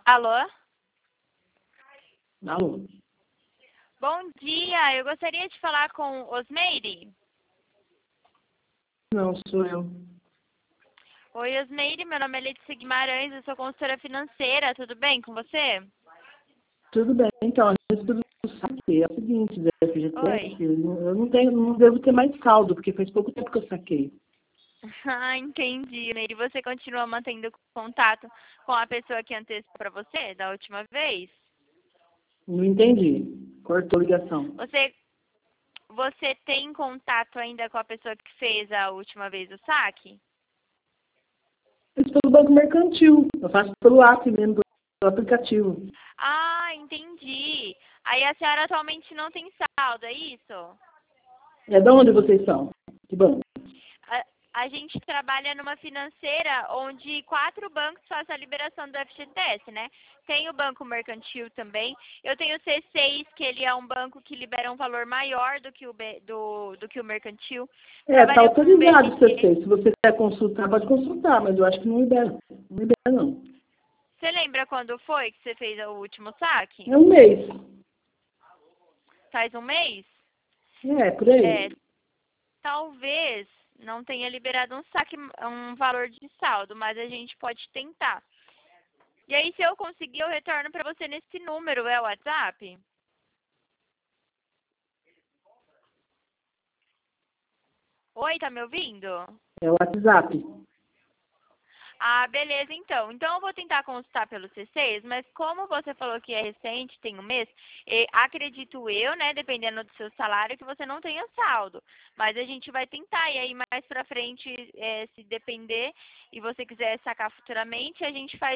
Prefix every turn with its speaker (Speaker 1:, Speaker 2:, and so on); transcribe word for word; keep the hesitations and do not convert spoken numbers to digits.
Speaker 1: Alô?
Speaker 2: Alô?
Speaker 1: Bom dia, eu gostaria de falar com Osmeire.
Speaker 2: Não, sou eu.
Speaker 1: Oi, Osmeire, meu nome é Letícia Guimarães, eu sou consultora financeira, tudo bem com você?
Speaker 2: Tudo bem, então, a respeito do saque, é o seguinte, da F G T S,
Speaker 1: Oi.
Speaker 2: eu não tenho, não devo ter mais saldo, porque faz pouco tempo que eu saquei.
Speaker 1: Ah, entendi, Osmeire. Você continua mantendo contato com a pessoa que antecipou para você da última vez?
Speaker 2: Não entendi. Cortou a ligação.
Speaker 1: Você, você tem contato ainda com a pessoa que fez a última vez o saque?
Speaker 2: Isso pelo Banco Mercantil. Eu faço pelo app mesmo, pelo aplicativo.
Speaker 1: Ah, entendi. Aí a senhora atualmente não tem saldo, é isso?
Speaker 2: É de onde vocês são? Que banco?
Speaker 1: A, a gente trabalha numa financeira onde quatro bancos fazem a liberação do F G T S, né? Tem o Banco Mercantil também. Eu tenho o C seis, que ele é um banco que libera um valor maior do que o, B, do, do que o Mercantil.
Speaker 2: É, está
Speaker 1: Trabalhou com o
Speaker 2: autorizado o C
Speaker 1: B C.
Speaker 2: seis. Se você quer consultar, pode consultar, mas eu acho que não libera. Não libera, não.
Speaker 1: Você lembra quando foi que você fez o último saque?
Speaker 2: É um mês.
Speaker 1: Faz um mês?
Speaker 2: É, por aí.
Speaker 1: É, talvez não tenha liberado um saque, um valor de saldo, mas a gente pode tentar. E aí, se eu conseguir, eu retorno para você nesse número, é o WhatsApp? Oi, tá me ouvindo?
Speaker 2: É o WhatsApp.
Speaker 1: Ah, beleza, então. Então, eu vou tentar consultar pelo C seis, mas como você falou que é recente, tem um mês, eh, acredito eu, né, dependendo do seu salário, que você não tenha saldo. Mas a gente vai tentar, e aí mais pra frente, eh, se depender e você quiser sacar futuramente, a gente faz